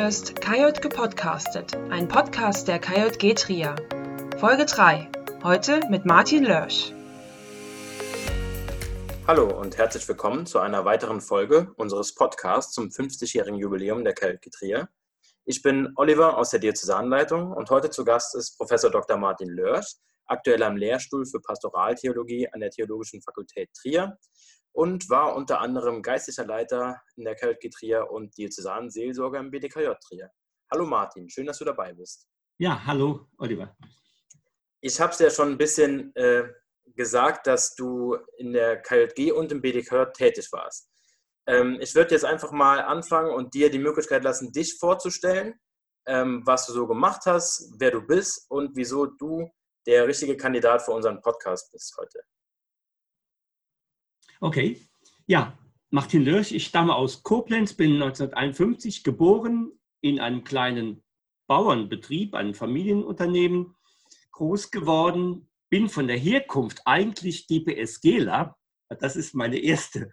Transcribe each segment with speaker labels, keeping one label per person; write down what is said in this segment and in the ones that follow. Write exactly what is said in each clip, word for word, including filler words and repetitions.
Speaker 1: hörst K J gepodcastet, ein Podcast der K J G Trier. Folge drei, heute mit Martin Lörsch.
Speaker 2: Hallo und herzlich willkommen zu einer weiteren Folge unseres Podcasts zum fünfzigjährigen Jubiläum der K J G Trier. Ich bin Oliver aus der Diözesanleitung und heute zu Gast ist Professor Doktor Martin Lörsch, aktuell am Lehrstuhl für Pastoraltheologie an der Theologischen Fakultät Trier und war unter anderem geistlicher Leiter in der K J G Trier und Diözesanseelsorger im B D K J Trier. Hallo Martin, schön, dass du dabei bist.
Speaker 3: Ja, hallo Oliver.
Speaker 2: Ich habe es ja schon ein bisschen äh, gesagt, dass du in der K J G und im B D K J tätig warst. Ähm, ich würde jetzt einfach mal anfangen und dir die Möglichkeit lassen, dich vorzustellen, ähm, was du so gemacht hast, wer du bist und wieso du der richtige Kandidat für unseren Podcast bist heute.
Speaker 3: Okay, ja, Martin Lörsch, ich stamme aus Koblenz, bin neunzehnhunderteinundfünfzig geboren, in einem kleinen Bauernbetrieb, einem Familienunternehmen groß geworden, bin von der Herkunft eigentlich DPSGler, das ist meine erste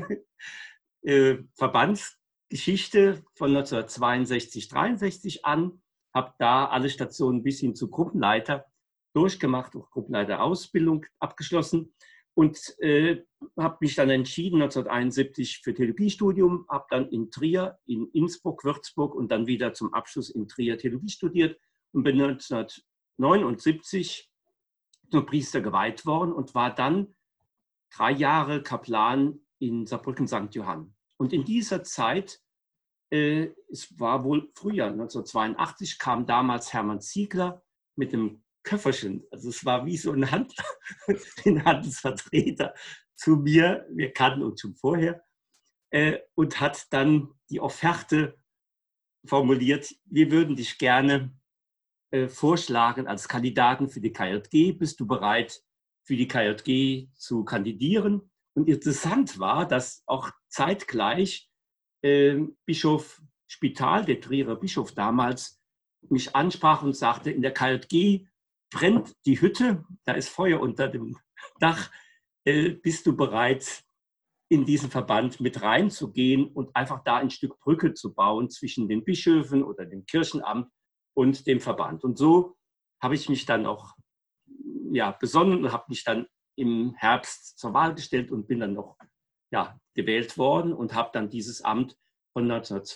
Speaker 3: äh, Verbandsgeschichte von neunzehnhundertzweiundsechzig, dreiundsechzig an, habe da alle Stationen bis hin zu Gruppenleiter durchgemacht, auch Gruppenleiterausbildung abgeschlossen. Und äh, habe mich dann entschieden, neunzehnhunderteinundsiebzig für Theologiestudium, habe dann in Trier, in Innsbruck, Würzburg und dann wieder zum Abschluss in Trier Theologie studiert und bin neunzehnhundertneunundsiebzig zum Priester geweiht worden und war dann drei Jahre Kaplan in Saarbrücken Sankt Johann. Und in dieser Zeit, äh, es war wohl Frühjahr neunzehnhundertzweiundachtzig, kam damals Hermann Ziegler mit dem Köfferchen, also es war wie so ein, Hand, ein Handelsvertreter zu mir, wir kannten uns schon vorher, äh, und hat dann die Offerte formuliert, wir würden dich gerne äh, vorschlagen als Kandidaten für die K J G, bist du bereit für die K J G zu kandidieren? Und interessant war, dass auch zeitgleich äh, Bischof Spital, der Trierer Bischof damals, mich ansprach und sagte, in der K J G brennt die Hütte, da ist Feuer unter dem Dach, äh, bist du bereit, in diesen Verband mit reinzugehen und einfach da ein Stück Brücke zu bauen zwischen den Bischöfen oder dem Kirchenamt und dem Verband. Und so habe ich mich dann auch ja, besonnen und habe mich dann im Herbst zur Wahl gestellt und bin dann noch ja, gewählt worden und habe dann dieses Amt von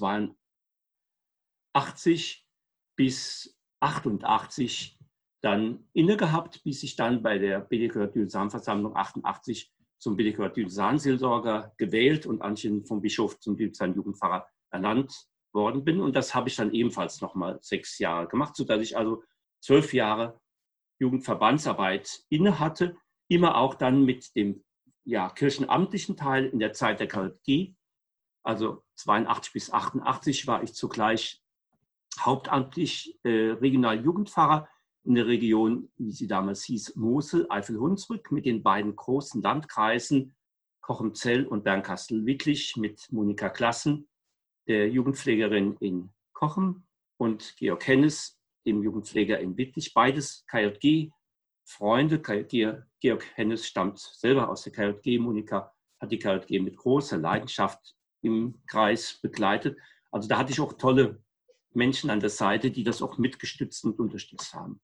Speaker 3: neunzehnhundertzweiundachtzig bis achtundachtzig dann inne gehabt, bis ich dann bei der B D K J-Diözesanversammlung achtundachtzig zum B D K J-Diözesanseelsorger gewählt und anschließend vom Bischof zum Diözesan-Jugendpfarrer ernannt worden bin. Und das habe ich dann ebenfalls nochmal sechs Jahre gemacht, sodass ich also zwölf Jahre Jugendverbandsarbeit inne hatte, immer auch dann mit dem ja, kirchenamtlichen Teil in der Zeit der K J G. Also zweiundachtzig bis achtundachtzig war ich zugleich hauptamtlich äh, Regionaljugendpfarrer in der Region, wie sie damals hieß, Mosel, Eifel-Hunsrück, mit den beiden großen Landkreisen Cochem-Zell und Bernkastel-Wittlich mit Monika Klassen, der Jugendpflegerin in Cochem, und Georg Hennes, dem Jugendpfleger in Wittlich. Beides K J G-Freunde. Georg Hennes stammt selber aus der K J G. Monika hat die K J G mit großer Leidenschaft im Kreis begleitet. Also da hatte ich auch tolle Menschen an der Seite, die das auch mitgestützt und unterstützt haben.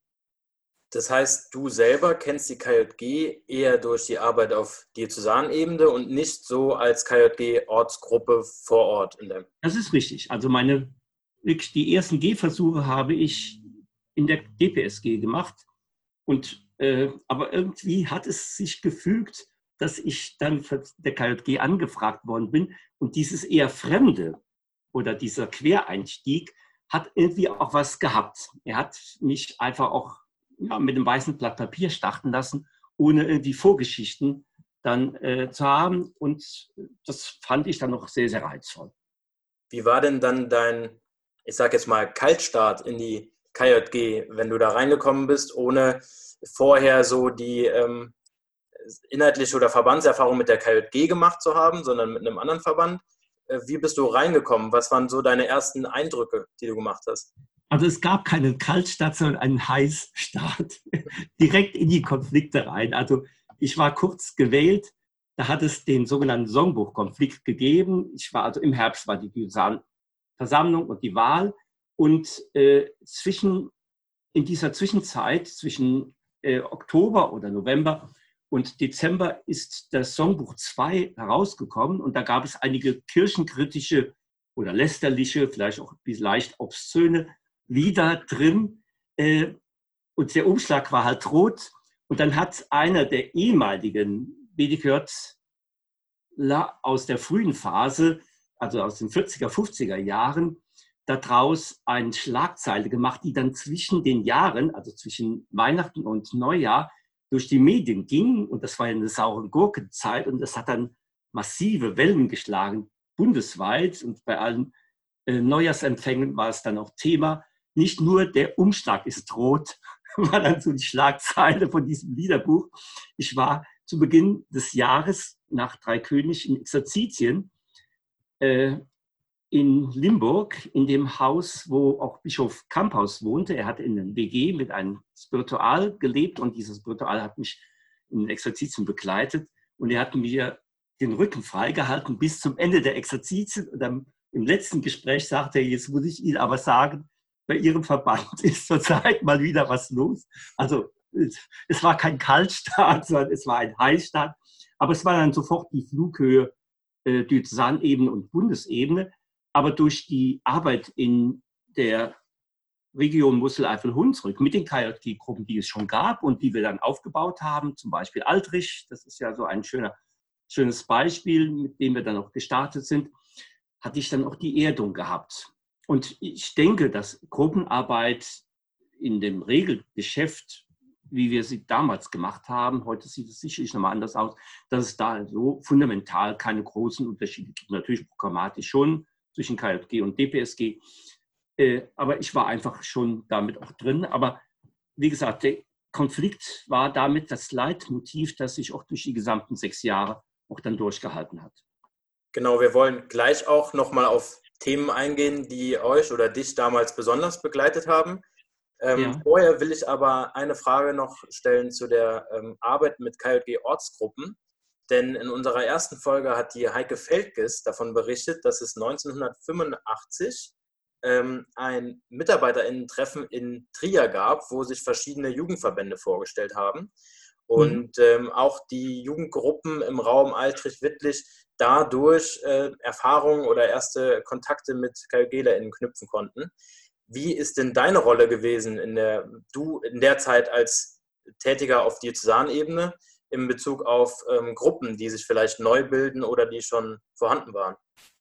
Speaker 2: Das heißt, du selber kennst die K J G eher durch die Arbeit auf Diözesanebene und nicht so als K J G-Ortsgruppe vor Ort. In der
Speaker 3: das ist richtig. Also meine, wirklich die ersten Gehversuche habe ich in der D P S G gemacht. Und, äh, aber irgendwie hat es sich gefügt, dass ich dann von der K J G angefragt worden bin. Und dieses eher Fremde oder dieser Quereinstieg hat irgendwie auch was gehabt. Er hat mich einfach auch ja, mit einem weißen Blatt Papier starten lassen, ohne irgendwie Vorgeschichten dann äh, zu haben. Und das fand ich dann noch sehr, sehr reizvoll.
Speaker 2: Wie war denn dann dein, ich sage jetzt mal, Kaltstart in die K J G, wenn du da reingekommen bist, ohne vorher so die ähm, inhaltliche oder Verbandserfahrung mit der K J G gemacht zu haben, sondern mit einem anderen Verband? Wie bist du reingekommen? Was waren so deine ersten Eindrücke, die du gemacht hast?
Speaker 3: Also es gab keinen Kaltstart, sondern einen Heißstart. Direkt in die Konflikte rein. Also ich war kurz gewählt, da hat es den sogenannten Songbuchkonflikt gegeben. Ich war also im Herbst war die Diözesanversammlung und die Wahl. Und äh, zwischen, in dieser Zwischenzeit, zwischen äh, Oktober oder November und Dezember, ist das Songbuch zwei herausgekommen. Und da gab es einige kirchenkritische oder lästerliche, vielleicht auch leicht obszöne Lieder drin. Äh, und der Umschlag war halt rot. Und dann hat einer der ehemaligen B D K J aus der frühen Phase, also aus den vierziger, fünfziger Jahren, daraus eine Schlagzeile gemacht, die dann zwischen den Jahren, also zwischen Weihnachten und Neujahr, durch die Medien ging. Und das war ja eine saure Gurkenzeit. Und das hat dann massive Wellen geschlagen, bundesweit. Und bei allen äh, Neujahrsempfängen war es dann auch Thema. Nicht nur der Umschlag ist rot, war dann so die Schlagzeile von diesem Liederbuch. Ich war zu Beginn des Jahres nach Dreikönig in Exerzitien äh, in Limburg, in dem Haus, wo auch Bischof Kamphaus wohnte. Er hat in einem W G mit einem Spiritual gelebt und dieses Spiritual hat mich in den Exerzitien begleitet und er hat mir den Rücken freigehalten bis zum Ende der Exerzitien. Und dann im letzten Gespräch sagte er, jetzt muss ich Ihnen aber sagen, bei Ihrem Verband ist zurzeit mal wieder was los. Also es war kein Kaltstart, sondern es war ein Heißstart. Aber es war dann sofort die Flughöhe äh, Diözesanebene und Bundesebene. Aber durch die Arbeit in der Region Mosel-Eifel-Hunsrück mit den K J G-Gruppen, die es schon gab und die wir dann aufgebaut haben, zum Beispiel Altrich, das ist ja so ein schöner, schönes Beispiel, mit dem wir dann auch gestartet sind, hatte ich dann auch die Erdung gehabt. Und ich denke, dass Gruppenarbeit in dem Regelgeschäft, wie wir sie damals gemacht haben, heute sieht es sicherlich nochmal anders aus, dass es da so fundamental keine großen Unterschiede gibt. Natürlich programmatisch schon zwischen K J G und D P S G, äh, aber ich war einfach schon damit auch drin. Aber wie gesagt, der Konflikt war damit das Leitmotiv, das sich auch durch die gesamten sechs Jahre auch dann durchgehalten hat.
Speaker 2: Genau, wir wollen gleich auch nochmal auf Themen eingehen, die euch oder dich damals besonders begleitet haben. Ähm, ja. Vorher will ich aber eine Frage noch stellen zu der ähm, Arbeit mit K J G-Ortsgruppen. Denn in unserer ersten Folge hat die Heike Feldges davon berichtet, dass es neunzehnhundertfünfundachtzig ähm, ein MitarbeiterInnen-Treffen in Trier gab, wo sich verschiedene Jugendverbände vorgestellt haben. Und mhm. ähm, auch die Jugendgruppen im Raum Altrich-Wittlich dadurch äh, Erfahrungen oder erste Kontakte mit K J GlerInnen knüpfen konnten. Wie ist denn deine Rolle gewesen in der, du in der Zeit als Tätiger auf Diözesanebene in Bezug auf ähm, Gruppen, die sich vielleicht neu bilden oder die schon vorhanden waren?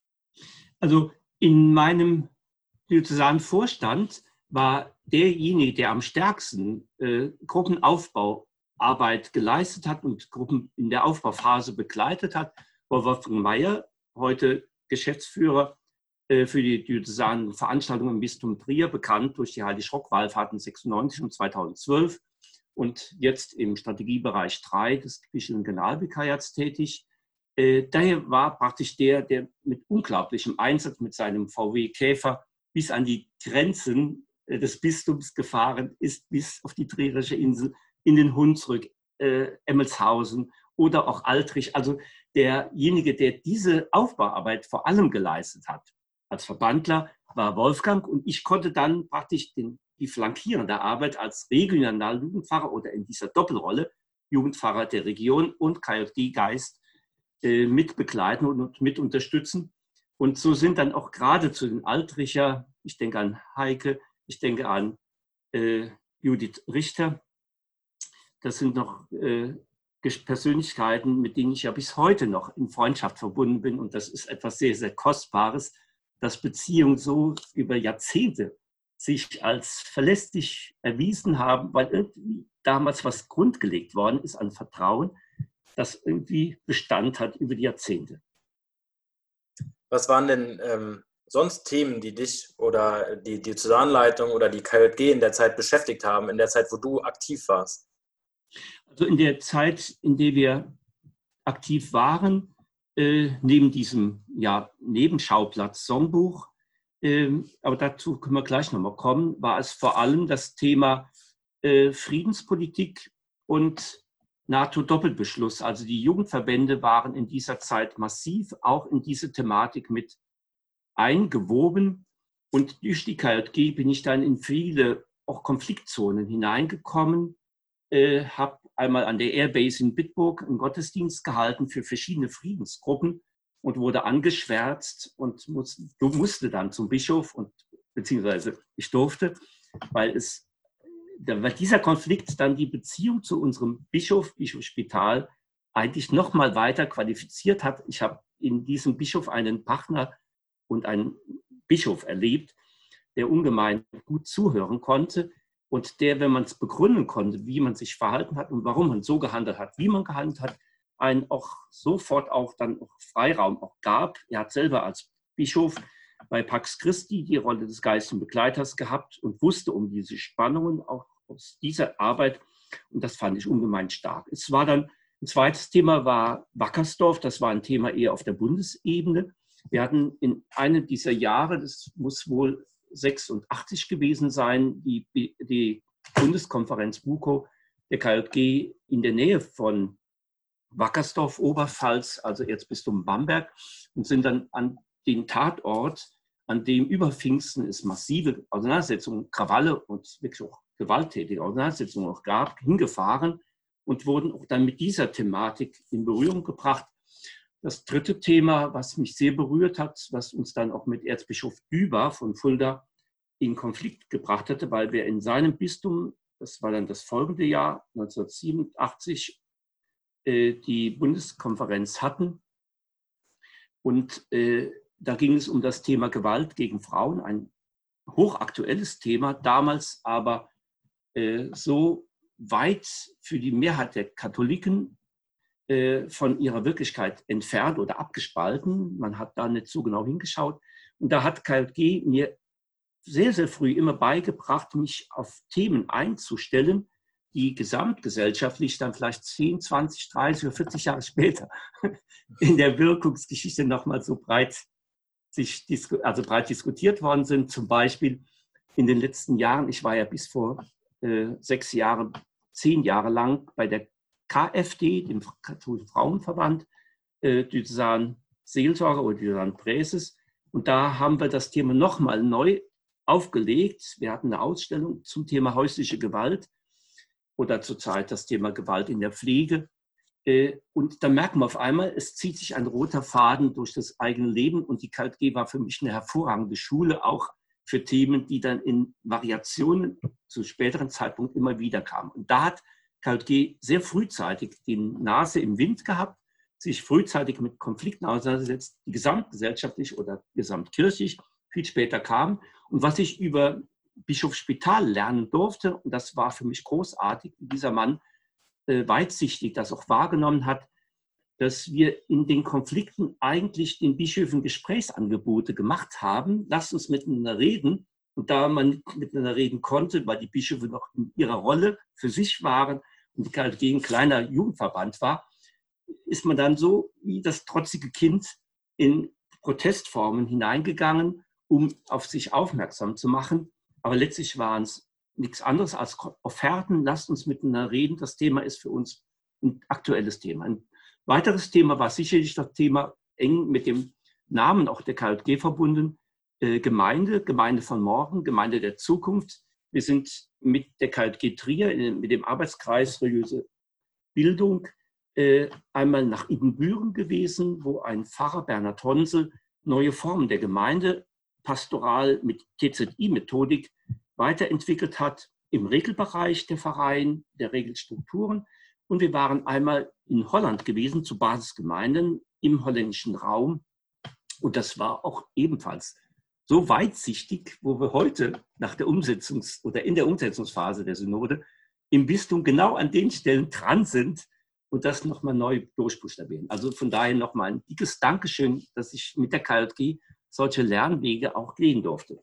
Speaker 3: Also in meinem Diözesanvorstand war derjenige, der am stärksten äh, Gruppenaufbauarbeit geleistet hat und Gruppen in der Aufbauphase begleitet hat, war Wolfgang Meyer, heute Geschäftsführer äh, für die diözesanen Veranstaltungen im Bistum Trier, bekannt durch die Heilig-Rock-Wallfahrten sechsundneunzig und zweitausendzwölf. Und jetzt im Strategiebereich drei des Bischöflichen Generalvikariats tätig. Äh, daher war praktisch der, der mit unglaublichem Einsatz mit seinem V W Käfer bis an die Grenzen äh, des Bistums gefahren ist, bis auf die Trierische Insel, in den Hunsrück, äh, Emmelshausen oder auch Altrich. Also derjenige, der diese Aufbauarbeit vor allem geleistet hat als Verbandler, war Wolfgang. Und ich konnte dann praktisch den die flankierende Arbeit als regionaler Jugendpfarrer oder in dieser Doppelrolle Jugendpfarrer der Region und K J G-Geist äh, mit begleiten und mit unterstützen. Und so sind dann auch gerade zu den Altricher, ich denke an Heike, ich denke an äh, Judith Richter, das sind noch äh, Persönlichkeiten, mit denen ich ja bis heute noch in Freundschaft verbunden bin. Und das ist etwas sehr, sehr Kostbares, dass Beziehungen so über Jahrzehnte sich als verlässlich erwiesen haben, weil irgendwie damals was grundgelegt worden ist an Vertrauen, das irgendwie Bestand hat über die Jahrzehnte.
Speaker 2: Was waren denn ähm, sonst Themen, die dich oder die Diözesanleitung oder die K J G in der Zeit beschäftigt haben, in der Zeit, wo du aktiv warst?
Speaker 3: Also in der Zeit, in der wir aktiv waren, äh, neben diesem ja, Nebenschauplatz Songbuch, aber dazu können wir gleich nochmal kommen, war es vor allem das Thema äh, Friedenspolitik und NATO-Doppelbeschluss. Also die Jugendverbände waren in dieser Zeit massiv auch in diese Thematik mit eingewoben. Und durch die K J G bin ich dann in viele auch Konfliktzonen hineingekommen, äh, habe einmal an der Airbase in Bitburg einen Gottesdienst gehalten für verschiedene Friedensgruppen und wurde angeschwärzt und muss, musste dann zum Bischof, und, beziehungsweise ich durfte, weil, es, weil dieser Konflikt dann die Beziehung zu unserem Bischof, Bischof Spital, eigentlich noch mal weiter qualifiziert hat. Ich habe in diesem Bischof einen Partner und einen Bischof erlebt, der ungemein gut zuhören konnte und der, wenn man es begründen konnte, wie man sich verhalten hat und warum man so gehandelt hat, wie man gehandelt hat, einen auch sofort auch dann auch Freiraum auch gab. Er hat selber als Bischof bei Pax Christi die Rolle des geistlichen Begleiters gehabt und wusste um diese Spannungen auch aus dieser Arbeit, und das fand ich ungemein stark. Es war dann, ein zweites Thema war Wackersdorf, das war ein Thema eher auf der Bundesebene. Wir hatten in einem dieser Jahre, das muss wohl sechsundachtzig gewesen sein, die, die Bundeskonferenz BUKO der K J G in der Nähe von Wackersdorf, Oberpfalz, also Erzbistum Bamberg, und sind dann an den Tatort, an dem über Pfingsten es massive Auseinandersetzungen, Krawalle und wirklich auch gewalttätige Auseinandersetzungen auch gab, hingefahren und wurden auch dann mit dieser Thematik in Berührung gebracht. Das dritte Thema, was mich sehr berührt hat, was uns dann auch mit Erzbischof Düber von Fulda in Konflikt gebracht hatte, weil wir in seinem Bistum, das war dann das folgende Jahr, neunzehnhundertsiebenundachtzig, äh, die Bundeskonferenz hatten. Und äh, da ging es um das Thema Gewalt gegen Frauen, ein hochaktuelles Thema, damals aber äh, so weit für die Mehrheit der Katholiken von ihrer Wirklichkeit entfernt oder abgespalten. Man hat da nicht so genau hingeschaut. Und da hat K J G mir sehr, sehr früh immer beigebracht, mich auf Themen einzustellen, die gesamtgesellschaftlich dann vielleicht zehn, zwanzig, dreißig oder vierzig Jahre später in der Wirkungsgeschichte nochmal so breit, sich, also breit diskutiert worden sind. Zum Beispiel in den letzten Jahren, ich war ja bis vor äh, sechs Jahren, zehn Jahre lang bei der K F D, dem Katholischen Frauenverband, äh, Diözesan Seelsorge oder Diözesan Präses. Und da haben wir das Thema nochmal neu aufgelegt. Wir hatten eine Ausstellung zum Thema häusliche Gewalt oder zurzeit das Thema Gewalt in der Pflege. Äh, und da merken wir auf einmal, es zieht sich ein roter Faden durch das eigene Leben. Und die K J G war für mich eine hervorragende Schule, auch für Themen, die dann in Variationen zu späteren Zeitpunkt immer wieder kamen. Und da hat K J G sehr frühzeitig die Nase im Wind gehabt, sich frühzeitig mit Konflikten auseinandersetzt, die gesamtgesellschaftlich oder gesamtkirchlich viel später kamen. Und was ich über Bischof Spital lernen durfte, und das war für mich großartig, wie dieser Mann äh, weitsichtig das auch wahrgenommen hat, dass wir in den Konflikten eigentlich den Bischöfen Gesprächsangebote gemacht haben. Lasst uns miteinander reden. Und da man nicht miteinander reden konnte, weil die Bischöfe noch in ihrer Rolle für sich waren und die K J G ein kleiner Jugendverband war, ist man dann so wie das trotzige Kind in Protestformen hineingegangen, um auf sich aufmerksam zu machen. Aber letztlich waren es nichts anderes als Offerten. Lasst uns miteinander reden. Das Thema ist für uns ein aktuelles Thema. Ein weiteres Thema war sicherlich das Thema, eng mit dem Namen auch der K J G verbunden, äh, Gemeinde, Gemeinde von morgen, Gemeinde der Zukunft. Wir sind mit der K J G Trier, mit dem Arbeitskreis Religiöse Bildung, äh, einmal nach Ibbenbüren gewesen, wo ein Pfarrer, Bernhard Honsel, neue Formen der Gemeinde pastoral mit T Z I-Methodik weiterentwickelt hat, im Regelbereich der Vereine, der Regelstrukturen. Und wir waren einmal in Holland gewesen, zu Basisgemeinden im holländischen Raum. Und das war auch ebenfalls so weitsichtig, wo wir heute nach der Umsetzungs- oder in der Umsetzungsphase der Synode im Bistum genau an den Stellen dran sind und das nochmal neu durchbuchstabieren. Also von daher nochmal ein dickes Dankeschön, dass ich mit der K J G solche Lernwege auch gehen durfte.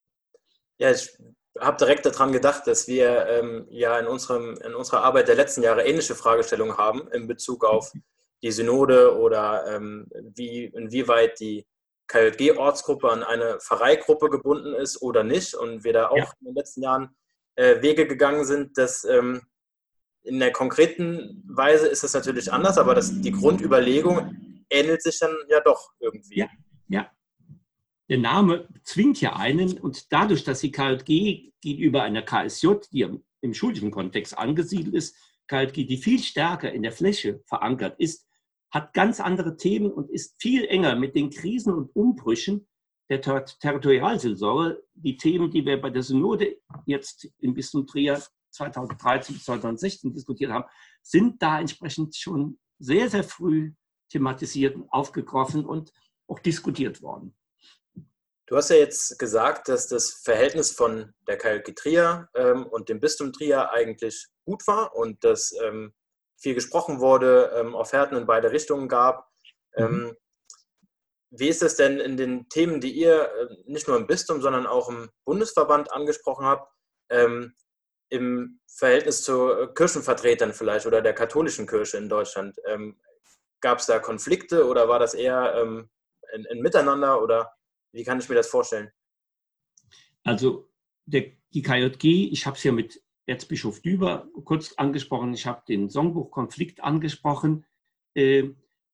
Speaker 2: Ja, ich habe direkt daran gedacht, dass wir ähm, ja in, unserem, in unserer Arbeit der letzten Jahre ähnliche Fragestellungen haben in Bezug auf die Synode oder ähm, wie, inwieweit die K J G-Ortsgruppe an eine Pfarreigruppe gebunden ist oder nicht. Und wir da auch ja. in den letzten Jahren äh, Wege gegangen sind, dass ähm, in der konkreten Weise ist es natürlich anders, aber das, die Grundüberlegung ähnelt sich dann ja doch irgendwie.
Speaker 3: Ja, ja. der Name zwingt ja einen und dadurch, dass die K J G gegenüber einer K S J, die im schulischen Kontext angesiedelt ist, K J G, die viel stärker in der Fläche verankert ist, hat ganz andere Themen und ist viel enger mit den Krisen und Umbrüchen der Ter Territorialseelsorge. Die Themen, die wir bei der Synode jetzt im Bistum Trier zweitausenddreizehn bis zweitausendsechzehn diskutiert haben, sind da entsprechend schon sehr, sehr früh thematisiert, aufgegriffen und auch diskutiert worden.
Speaker 2: Du hast ja jetzt gesagt, dass das Verhältnis von der K J G Trier ähm, und dem Bistum Trier eigentlich gut war und dass ähm, viel gesprochen wurde, ähm, Offerten in beide Richtungen gab. Ähm,
Speaker 3: Mhm.
Speaker 2: Wie ist es denn in den Themen, die ihr äh, nicht nur im Bistum, sondern auch im Bundesverband angesprochen habt, ähm, im Verhältnis zu äh, Kirchenvertretern vielleicht oder der katholischen Kirche in Deutschland? Ähm, Gab es da Konflikte oder war das eher ähm, ein, ein Miteinander oder wie kann ich mir das vorstellen?
Speaker 3: Also der, die K J G, ich habe es ja mit Erzbischof Düber kurz angesprochen, ich habe den Songbuchkonflikt angesprochen. Äh,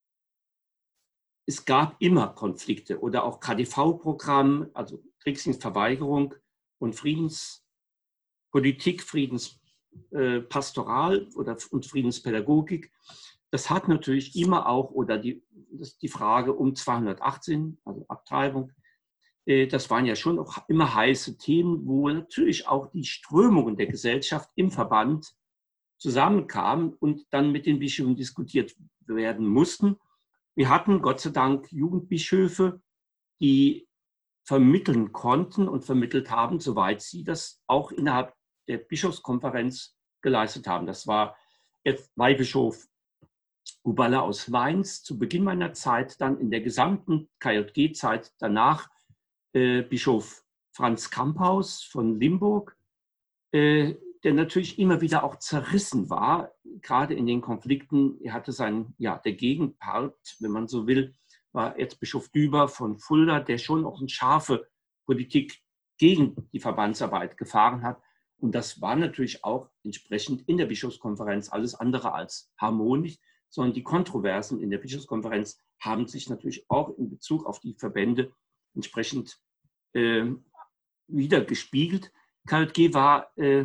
Speaker 3: es gab immer Konflikte oder auch K D V-Programm, also Kriegsdienstverweigerung und Friedenspolitik, Friedenspastoral oder und Friedenspädagogik. Das hat natürlich immer auch, oder die, das die Frage um zweihundertachtzehn, also Abtreibung, das waren ja schon auch immer heiße Themen, wo natürlich auch die Strömungen der Gesellschaft im Verband zusammenkamen und dann mit den Bischöfen diskutiert werden mussten. Wir hatten Gott sei Dank Jugendbischöfe, die vermitteln konnten und vermittelt haben, soweit sie das auch innerhalb der Bischofskonferenz geleistet haben. Das war Weihbischof Guballa aus Mainz zu Beginn meiner Zeit, dann in der gesamten K J G-Zeit danach Äh, Bischof Franz Kamphaus von Limburg, äh, der natürlich immer wieder auch zerrissen war, gerade in den Konflikten. Er hatte seinen, ja, der Gegenpart, wenn man so will, war Erzbischof Düber von Fulda, der schon auch eine scharfe Politik gegen die Verbandsarbeit gefahren hat. Und das war natürlich auch entsprechend in der Bischofskonferenz alles andere als harmonisch, sondern die Kontroversen in der Bischofskonferenz haben sich natürlich auch in Bezug auf die Verbände entsprechend äh, wieder gespiegelt. K J G war äh,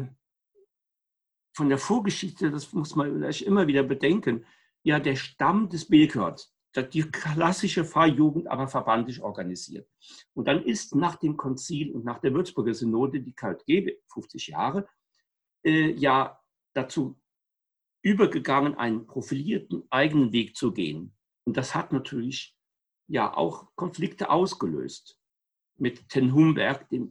Speaker 3: von der Vorgeschichte, das muss man vielleicht immer wieder bedenken, ja der Stamm des Bilkert, die klassische Pfarrjugend, aber verbandlich organisiert. Und dann ist nach dem Konzil und nach der Würzburger Synode die K J G, fünfzig Jahre, äh, ja dazu übergegangen, einen profilierten eigenen Weg zu gehen. Und das hat natürlich ja auch Konflikte ausgelöst. Mit Ten Humberg, dem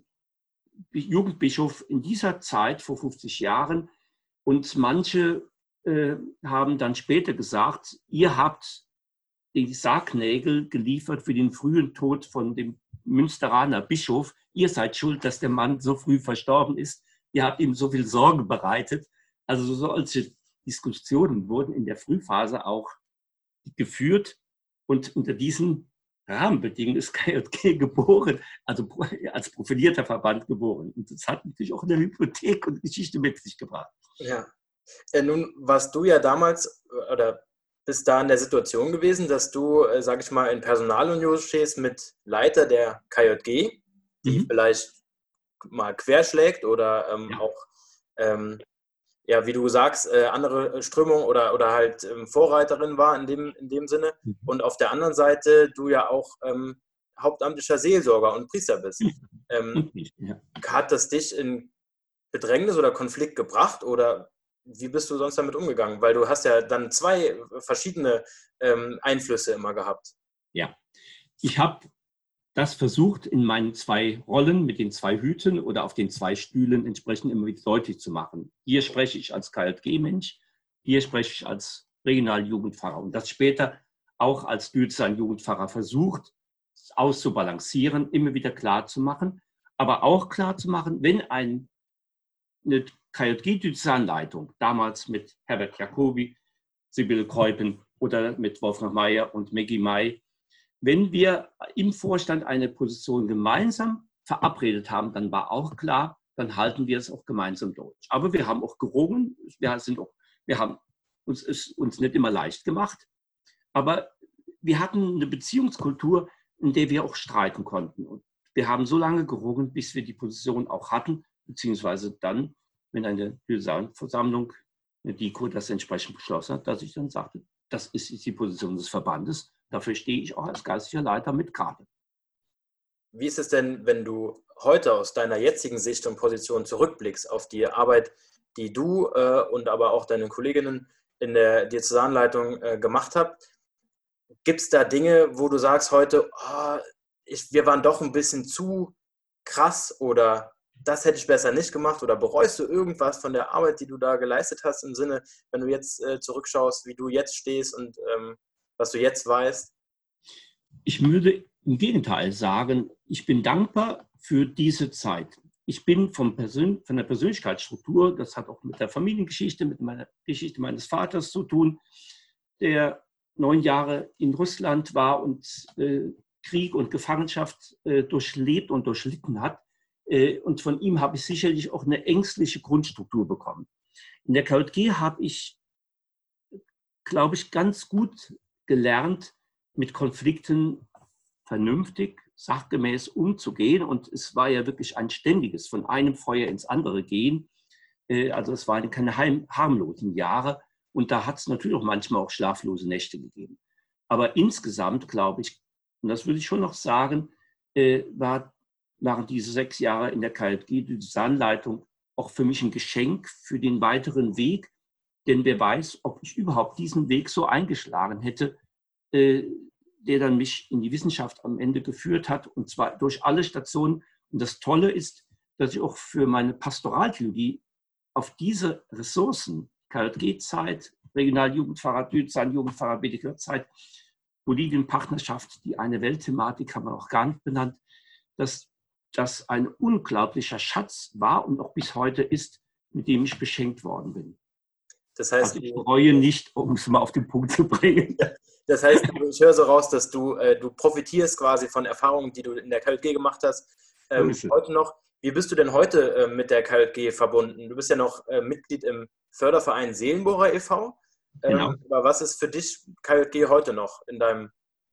Speaker 3: Jugendbischof in dieser Zeit vor fünfzig Jahren. Und manche äh, haben dann später gesagt, ihr habt die Sargnägel geliefert für den frühen Tod von dem Münsteraner Bischof. Ihr seid schuld, dass der Mann so früh verstorben ist. Ihr habt ihm so viel Sorge bereitet. Also solche Diskussionen wurden in der Frühphase auch geführt. Und unter diesen Rahmenbedingungen ist K J G geboren, also als profilierter Verband geboren. Und das hat natürlich auch eine Hypothek und Geschichte mit sich gebracht.
Speaker 2: Ja, äh, nun warst du ja damals oder bist da in der Situation gewesen, dass du, äh, sag ich mal, in Personalunion stehst mit Leiter der K J G, die mhm. vielleicht mal querschlägt oder ähm, ja. auch, ähm, ja, wie du sagst, äh, andere Strömung oder, oder halt ähm, Vorreiterin war in dem, in dem Sinne. Mhm. Und auf der anderen Seite du ja auch ähm, hauptamtlicher Seelsorger und Priester bist. Ähm, ja. Hat das dich in Bedrängnis oder Konflikt gebracht oder wie bist du sonst damit umgegangen? Weil du hast ja dann zwei verschiedene ähm, Einflüsse immer gehabt.
Speaker 3: Ja, ich habe das versucht in meinen zwei Rollen mit den zwei Hüten oder auf den zwei Stühlen entsprechend immer wieder deutlich zu machen. Hier spreche ich als K J G-Mensch, hier spreche ich als Regionaljugendpfarrer und das später auch als Diözesan-Jugendpfarrer versucht auszubalancieren, immer wieder klar zu machen, aber auch klar zu machen, wenn ein, eine K J G-Diözesanleitung, damals mit Herbert Jacobi, Sibylle Keupen oder mit Wolfgang Mayer und Maggie May, wenn wir im Vorstand eine Position gemeinsam verabredet haben, dann war auch klar, dann halten wir es auch gemeinsam durch. Aber wir haben auch gerungen, wir, sind auch, wir haben uns, es uns nicht immer leicht gemacht, aber wir hatten eine Beziehungskultur, in der wir auch streiten konnten. Und wir haben so lange gerungen, bis wir die Position auch hatten, beziehungsweise dann, wenn eine Versammlung, eine DIKO, das entsprechend beschlossen hat, dass ich dann sagte, das ist die Position des Verbandes, dafür stehe ich auch als geistlicher Leiter mit gerade.
Speaker 2: Wie ist es denn, wenn du heute aus deiner jetzigen Sicht und Position zurückblickst auf die Arbeit, die du äh, und aber auch deine Kolleginnen in der Diözesanleitung äh, gemacht habt? Gibt es da Dinge, wo du sagst heute, oh, ich, wir waren doch ein bisschen zu krass oder das hätte ich besser nicht gemacht, oder bereust du irgendwas von der Arbeit, die du da geleistet hast, im Sinne, wenn du jetzt äh, zurückschaust, wie du jetzt stehst und ähm, was du jetzt weißt?
Speaker 3: Ich würde im Gegenteil sagen, ich bin dankbar für diese Zeit. Ich bin vom Persön- von der Persönlichkeitsstruktur, das hat auch mit der Familiengeschichte, mit meiner Geschichte meines Vaters zu tun, der neun Jahre in Russland war und äh, Krieg und Gefangenschaft äh, durchlebt und durchlitten hat. Äh, und von ihm habe ich sicherlich auch eine ängstliche Grundstruktur bekommen. In der K J G habe ich, glaube ich, ganz gut gelernt, mit Konflikten vernünftig, sachgemäß umzugehen. Und es war ja wirklich ein ständiges von einem Feuer ins andere gehen. Äh, also es waren keine harmlosen Jahre. Und da hat es natürlich auch manchmal auch schlaflose Nächte gegeben. Aber insgesamt, glaube ich, und das würde ich schon noch sagen, äh, war, waren diese sechs Jahre in der K J G, die Diözesanleitung, auch für mich ein Geschenk für den weiteren Weg. Denn wer weiß, ob ich überhaupt diesen Weg so eingeschlagen hätte, äh, der dann mich in die Wissenschaft am Ende geführt hat, und zwar durch alle Stationen. Und das Tolle ist, dass ich auch für meine Pastoraltheologie auf diese Ressourcen, K J G-Zeit, Regionaljugendpfarrer, Diözesanjugendpfarrer, B D K-Zeit, Bolivienpartnerschaft, die eine Weltthematik haben wir auch gar nicht benannt, dass das ein unglaublicher Schatz war und auch bis heute ist, mit dem ich beschenkt worden bin.
Speaker 2: Das heißt,
Speaker 3: also ich bereue nicht, um es mal auf den Punkt zu bringen.
Speaker 2: Das heißt, ich höre so raus, dass du, äh, du profitierst quasi von Erfahrungen, die du in der K J G gemacht hast, ähm,
Speaker 3: So
Speaker 2: heute noch. Wie bist du denn heute äh, mit der K J G verbunden? Du bist ja noch äh, Mitglied im Förderverein Seelenbohrer e V Ähm,
Speaker 3: Genau.
Speaker 2: Aber was ist für dich K J G heute noch in deinem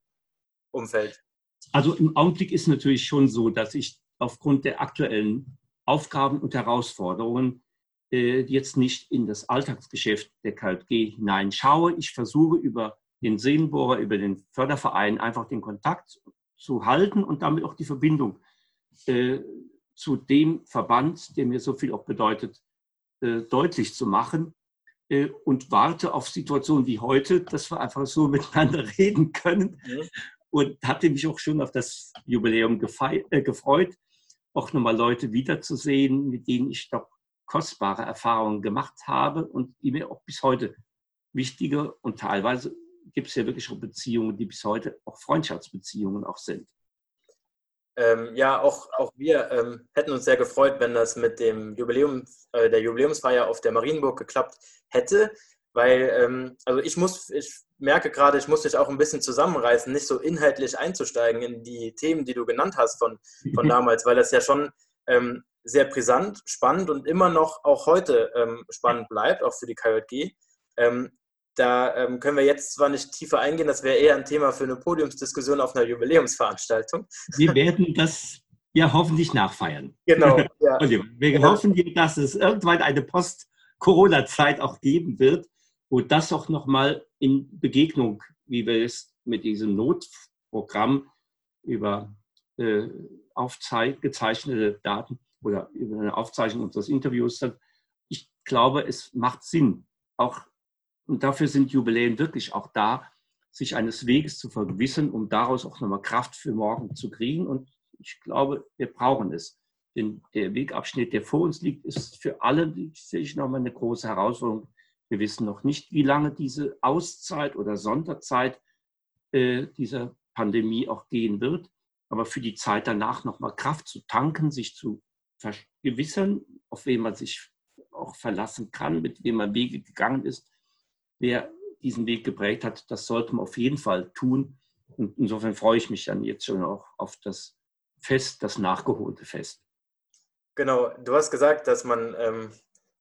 Speaker 2: Umfeld?
Speaker 3: Also im Augenblick ist natürlich schon so, dass ich aufgrund der aktuellen Aufgaben und Herausforderungen äh, jetzt nicht in das Alltagsgeschäft der K J G hineinschaue. Ich versuche über den Seelenbohrer, über den Förderverein einfach den Kontakt zu halten und damit auch die Verbindung äh, zu dem Verband, der mir so viel auch bedeutet, äh, deutlich zu machen. Äh, und warte auf Situationen wie heute, dass wir einfach so miteinander reden können.
Speaker 2: Mhm.
Speaker 3: Und hatte mich auch schon auf das Jubiläum gefei- äh, gefreut, auch nochmal Leute wiederzusehen, mit denen ich doch kostbare Erfahrungen gemacht habe und die mir auch bis heute wichtige, und teilweise gibt es ja wirklich auch Beziehungen, die bis heute auch Freundschaftsbeziehungen auch sind.
Speaker 2: Ähm, ja, auch, auch wir ähm, hätten uns sehr gefreut, wenn das mit dem Jubiläum, äh, der Jubiläumsfeier auf der Marienburg geklappt hätte, weil ähm, also ich muss, ich merke gerade, ich muss dich auch ein bisschen zusammenreißen, nicht so inhaltlich einzusteigen in die Themen, die du genannt hast von, von damals, weil das ja schon ähm, sehr brisant, spannend und immer noch auch heute ähm, spannend bleibt, auch für die K J G. Ähm, da ähm, können wir jetzt zwar nicht tiefer eingehen, das wäre eher ein Thema für eine Podiumsdiskussion auf einer Jubiläumsveranstaltung.
Speaker 3: Wir werden das ja hoffentlich nachfeiern.
Speaker 2: Genau. Ja.
Speaker 3: Oliver, wir
Speaker 2: Ja.
Speaker 3: hoffen, dass es irgendwann eine Post-Corona-Zeit auch geben wird, wo das auch nochmal in Begegnung, wie wir es mit diesem Notprogramm über äh, aufgezeichnete Daten oder über eine Aufzeichnung unseres Interviews, dann, ich glaube, es macht Sinn, auch. Und dafür sind Jubiläen wirklich auch da, sich eines Weges zu vergewissern, um daraus auch nochmal Kraft für morgen zu kriegen. Und ich glaube, wir brauchen es. Denn der Wegabschnitt, der vor uns liegt, ist für alle sicherlich nochmal eine große Herausforderung. Wir wissen noch nicht, wie lange diese Auszeit oder Sonderzeit äh, dieser Pandemie auch gehen wird. Aber für die Zeit danach nochmal Kraft zu tanken, sich zu vergewissern, auf wen man sich auch verlassen kann, mit wem man Wege gegangen ist. Wer diesen Weg geprägt hat, das sollte man auf jeden Fall tun. Und insofern freue ich mich dann jetzt schon auch auf das Fest, das nachgeholte Fest.
Speaker 2: Genau, du hast gesagt, dass man, ähm,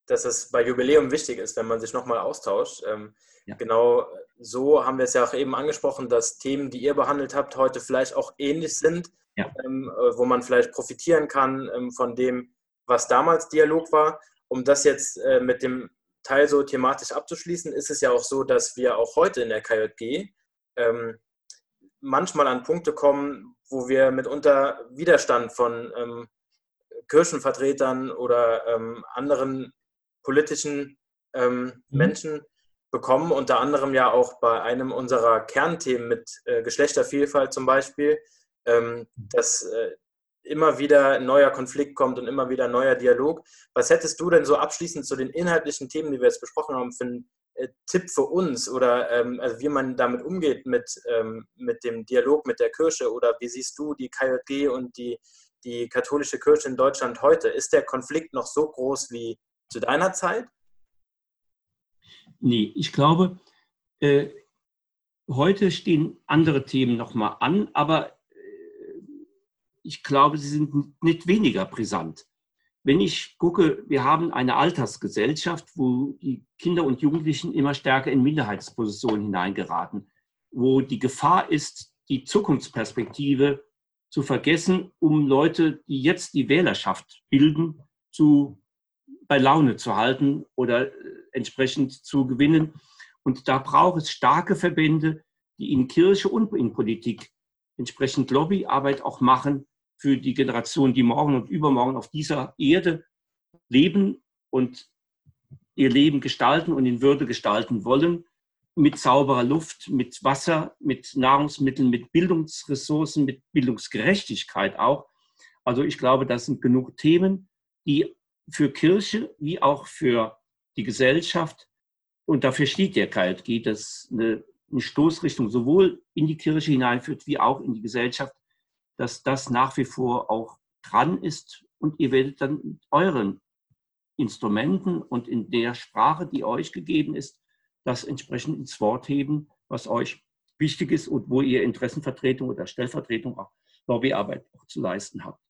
Speaker 2: dass es bei Jubiläum wichtig ist, wenn man sich nochmal austauscht. Ähm,
Speaker 3: Ja.
Speaker 2: Genau so haben wir es ja auch eben angesprochen, dass Themen, die ihr behandelt habt, heute vielleicht auch ähnlich sind,
Speaker 3: Ja.
Speaker 2: ähm, wo man vielleicht profitieren kann ähm, von dem, was damals Dialog war. Um das jetzt äh, mit dem Teil so thematisch abzuschließen, ist es ja auch so, dass wir auch heute in der K J G ähm, manchmal an Punkte kommen, wo wir mitunter Widerstand von ähm, Kirchenvertretern oder ähm, anderen politischen ähm,
Speaker 3: Mhm.
Speaker 2: Menschen bekommen, unter anderem ja auch bei einem unserer Kernthemen mit äh, Geschlechtervielfalt zum Beispiel, ähm, dass äh, immer wieder ein neuer Konflikt kommt und immer wieder ein neuer Dialog. Was hättest du denn so abschließend zu den inhaltlichen Themen, die wir jetzt besprochen haben, für einen äh, Tipp für uns oder ähm, also wie man damit umgeht mit, ähm, mit dem Dialog mit der Kirche, oder wie siehst du die K J G und die, die katholische Kirche in Deutschland heute? Ist der Konflikt noch so groß wie zu deiner Zeit?
Speaker 3: Nee, ich glaube, äh, heute stehen andere Themen nochmal an, aber äh, ich glaube, sie sind nicht weniger brisant. Wenn ich gucke, wir haben eine Altersgesellschaft, wo die Kinder und Jugendlichen immer stärker in Minderheitspositionen hineingeraten, wo die Gefahr ist, die Zukunftsperspektive zu vergessen, um Leute, die jetzt die Wählerschaft bilden, zu, bei Laune zu halten oder entsprechend zu gewinnen. Und da braucht es starke Verbände, die in Kirche und in Politik entsprechend Lobbyarbeit auch machen für die Generation, die morgen und übermorgen auf dieser Erde leben und ihr Leben gestalten und in Würde gestalten wollen, mit sauberer Luft, mit Wasser, mit Nahrungsmitteln, mit Bildungsressourcen, mit Bildungsgerechtigkeit auch. Also ich glaube, das sind genug Themen, die für Kirche wie auch für die Gesellschaft, und dafür steht der K J G, dass eine, eine Stoßrichtung sowohl in die Kirche hineinführt wie auch in die Gesellschaft, dass das nach wie vor auch dran ist. Und ihr werdet dann mit euren Instrumenten und in der Sprache, die euch gegeben ist, das entsprechend ins Wort heben, was euch wichtig ist und wo ihr Interessenvertretung oder Stellvertretung, auch Lobbyarbeit auch zu leisten habt.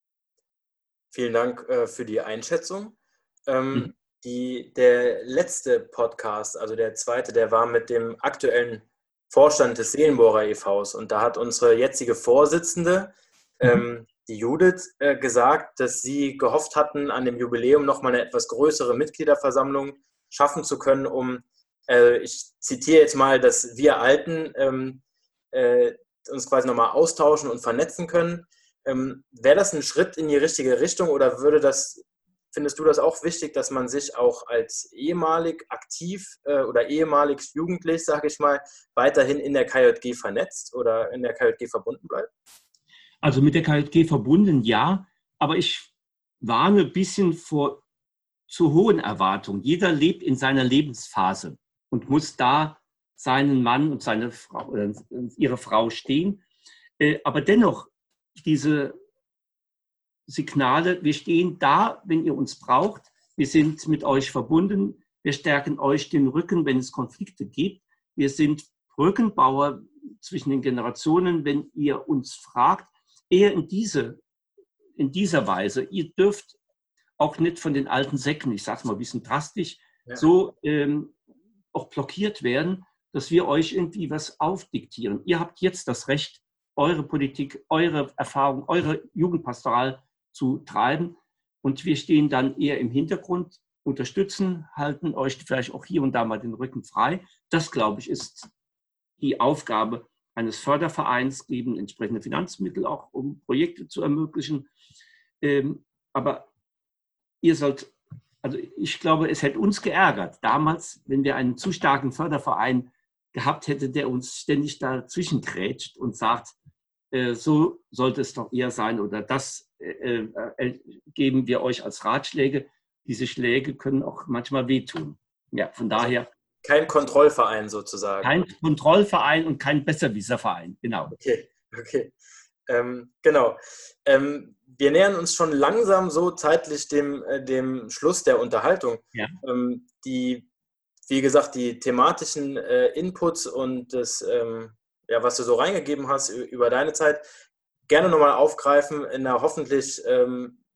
Speaker 2: Vielen Dank äh, für die Einschätzung. Ähm,
Speaker 3: Mhm.
Speaker 2: die, der letzte Podcast, also der zweite, der war mit dem aktuellen Vorstand des Seelenbohrer e Vs. Und da hat unsere jetzige Vorsitzende,
Speaker 3: Mhm.
Speaker 2: ähm, die Judith, äh, gesagt, dass sie gehofft hatten, an dem Jubiläum nochmal eine etwas größere Mitgliederversammlung schaffen zu können, um, äh, ich zitiere jetzt mal, dass wir Alten ähm, äh, uns quasi nochmal austauschen und vernetzen können. Ähm, wäre das ein Schritt in die richtige Richtung, oder würde das, findest du das auch wichtig, dass man sich auch als ehemalig aktiv äh, oder ehemalig jugendlich, sage ich mal, weiterhin in der K J G vernetzt oder in der K J G verbunden bleibt?
Speaker 3: Also mit der K J G verbunden, ja, aber ich warne ein bisschen vor zu hohen Erwartungen. Jeder lebt in seiner Lebensphase und muss da seinen Mann und seine Frau oder ihre Frau stehen. Aber dennoch, diese Signale, wir stehen da, wenn ihr uns braucht. Wir sind mit euch verbunden. Wir stärken euch den Rücken, wenn es Konflikte gibt. Wir sind Brückenbauer zwischen den Generationen, wenn ihr uns fragt. Eher in, diese, in dieser Weise. Ihr dürft auch nicht von den alten Säcken, ich sage es mal ein bisschen drastisch, ja. so ähm, auch blockiert werden, dass wir euch irgendwie was aufdiktieren. Ihr habt jetzt das Recht, eure Politik, eure Erfahrung, eure Jugendpastoral zu treiben. Und wir stehen dann eher im Hintergrund, unterstützen, halten euch vielleicht auch hier und da mal den Rücken frei. Das, glaube ich, ist die Aufgabe eines Fördervereins, geben entsprechende Finanzmittel auch, um Projekte zu ermöglichen. Ähm, aber ihr sollt, also ich glaube, es hätte uns geärgert damals, wenn wir einen zu starken Förderverein gehabt hätten, der uns ständig dazwischen grätscht und sagt, äh, so sollte es doch eher sein oder das äh, äh, geben wir euch als Ratschläge. Diese Schläge können auch manchmal wehtun. Ja, von
Speaker 2: also
Speaker 3: daher.
Speaker 2: Kein Kontrollverein sozusagen.
Speaker 3: Kein Kontrollverein und kein Besserwisserverein, genau.
Speaker 2: Okay, okay. Ähm, genau. Ähm, wir nähern uns schon langsam so zeitlich dem, äh, dem Schluss der Unterhaltung.
Speaker 3: Ja.
Speaker 2: Ähm, die, wie gesagt, die thematischen äh, Inputs und das, ähm, ja, was du so reingegeben hast über deine Zeit, gerne nochmal aufgreifen in einer hoffentlich ähm,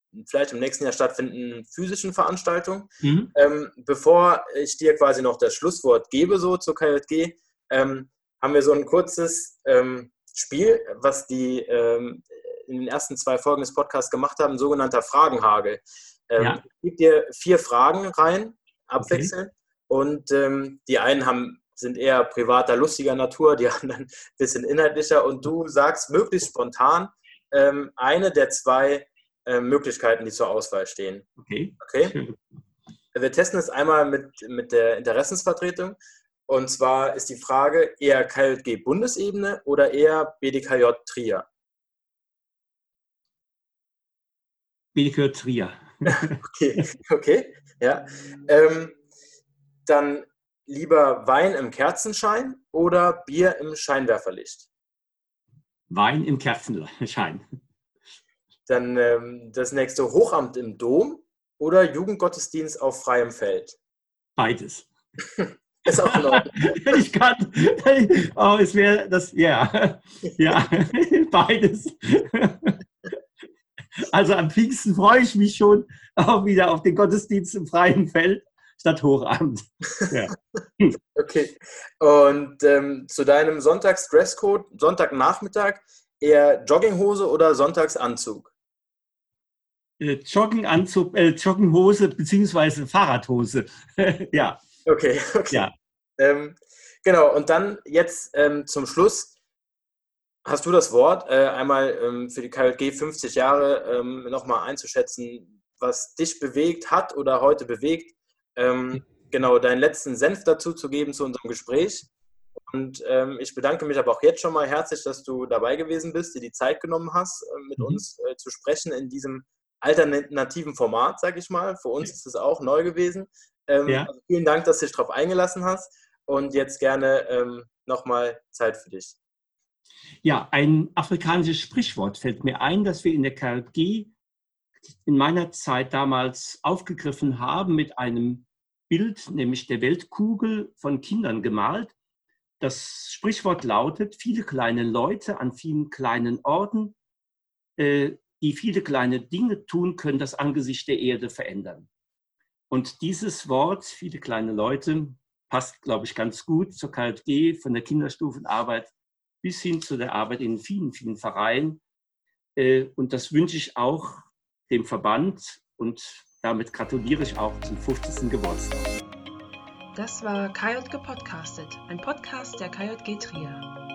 Speaker 2: vielleicht im nächsten Jahr stattfindenden physischen Veranstaltung.
Speaker 3: Mhm.
Speaker 2: Ähm, bevor ich dir quasi noch das Schlusswort gebe, so zur K J G, ähm, haben wir so ein kurzes ähm, Spiel, was die ähm, in den ersten zwei Folgen des Podcasts gemacht haben, sogenannter Fragenhagel. Ähm,
Speaker 3: Ja.
Speaker 2: Ich gebe dir vier Fragen rein, abwechselnd.
Speaker 3: Okay.
Speaker 2: Und ähm, die einen haben, sind eher privater, lustiger Natur, die anderen ein bisschen inhaltlicher. Und du sagst möglichst spontan ähm, eine der zwei äh, Möglichkeiten, die zur Auswahl stehen.
Speaker 3: Okay.
Speaker 2: Okay?
Speaker 3: Schön.
Speaker 2: Wir testen es einmal mit, mit der Interessensvertretung. Und zwar ist die Frage eher K J G Bundesebene oder eher B D K J Trier?
Speaker 3: B D K J Trier.
Speaker 2: Okay, okay, ja. Ähm, dann lieber Wein im Kerzenschein oder Bier im Scheinwerferlicht?
Speaker 3: Wein im Kerzenschein.
Speaker 2: Dann ähm, das nächste Hochamt im Dom oder Jugendgottesdienst auf freiem Feld?
Speaker 3: Beides.
Speaker 2: Ist auch in Ordnung.
Speaker 3: Ich kann, oh, es wäre das, ja, ja, beides. Also am Pfingsten freue ich mich schon auch wieder auf den Gottesdienst im freien Feld statt Hochamt. Ja.
Speaker 2: Okay. Und ähm, zu deinem Sonntags-Dresscode, Sonntagnachmittag, eher Jogginghose oder Sonntagsanzug?
Speaker 3: Äh, Jogginganzug, äh, Jogginghose beziehungsweise Fahrradhose. Ja.
Speaker 2: Okay, okay.
Speaker 3: Ja.
Speaker 2: Ähm, genau, und dann jetzt ähm, zum Schluss hast du das Wort, äh, einmal ähm, für die K J G fünfzig Jahre ähm, nochmal einzuschätzen, was dich bewegt hat oder heute bewegt, ähm, genau, deinen letzten Senf dazu zu geben zu unserem Gespräch. Und ähm, ich bedanke mich aber auch jetzt schon mal herzlich, dass du dabei gewesen bist, dir die Zeit genommen hast, äh, mit
Speaker 3: Mhm.
Speaker 2: uns äh, zu sprechen in diesem alternativen Format, sage ich mal. Für uns ist es auch neu gewesen. Ähm,
Speaker 3: Ja.
Speaker 2: also vielen Dank, dass du dich darauf eingelassen hast. Und jetzt gerne ähm, nochmal Zeit für dich.
Speaker 3: Ja, ein afrikanisches Sprichwort fällt mir ein, das wir in der K J G in meiner Zeit damals aufgegriffen haben mit einem Bild, nämlich der Weltkugel von Kindern gemalt. Das Sprichwort lautet: Viele kleine Leute an vielen kleinen Orten, äh, die viele kleine Dinge tun, können das Angesicht der Erde verändern. Und dieses Wort, viele kleine Leute, passt, glaube ich, ganz gut zur K J G, von der Kinderstufenarbeit bis hin zu der Arbeit in vielen, vielen Vereinen. Und das wünsche ich auch dem Verband und damit gratuliere ich auch zum fünfzigsten Geburtstag.
Speaker 1: Das war K J gepodcastet, ein Podcast der K J G Trier.